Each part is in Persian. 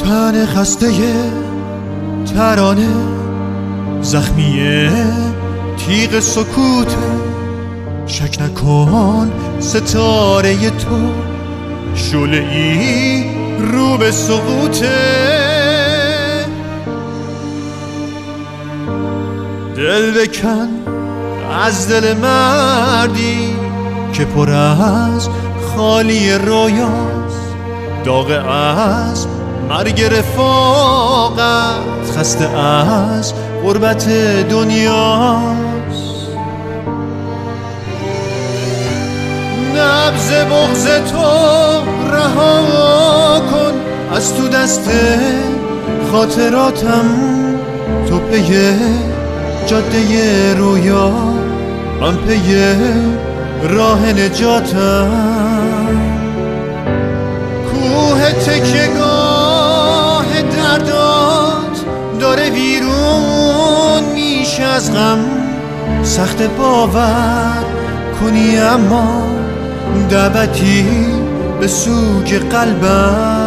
تن خسته ترانه، زخمی تیغ سکوت. شک نکن ستاره تو شعله‌ای رو به سقوطه. دل بکن از دل مردی که پر از خالی رویاست، داغ از مرگ رفاقت، خسته از غربت دنیاست. نبض بغض تو رها کن از تو دست خاطراتم، تو پی جاده رویا، من پی راه نجاتم. کوه تکیه‌گاه دردات داره ویرون میشه از غم، سخت باور کنی اما دعوتی به سوگ قلبم.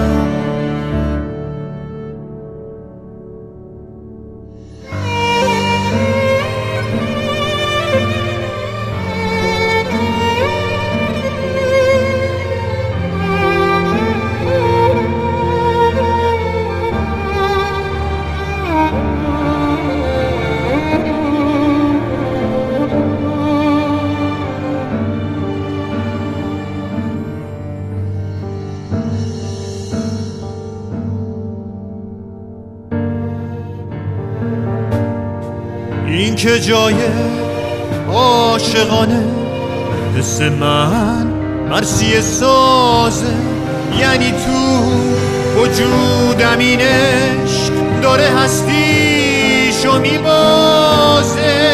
این که جای عاشقانه، حس من مرثیه سازه، یعنی تو وجودم این عشق داره هستیشو میبازه.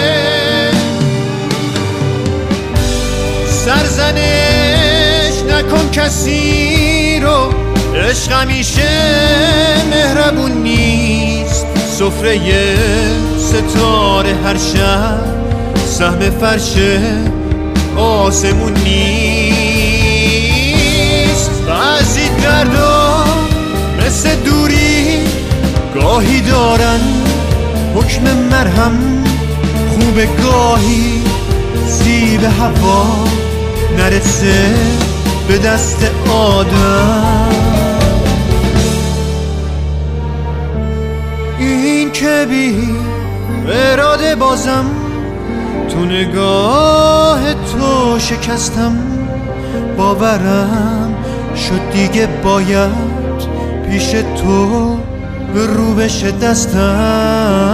سرزنش نکن کسی رو، عشق همیشه مهربون نیست. سفره ستاره هر شب سهم فرش آسمون نیست. بعضی دردا مثل دوری گاهی دارن حکم مرهم، خوب گاهی زیب هوا نرسه به دست آدم. این که بی اراده بازم تو نگاه تو شکستم، باورم شد دیگه باید پیش تو رو بشه دستم.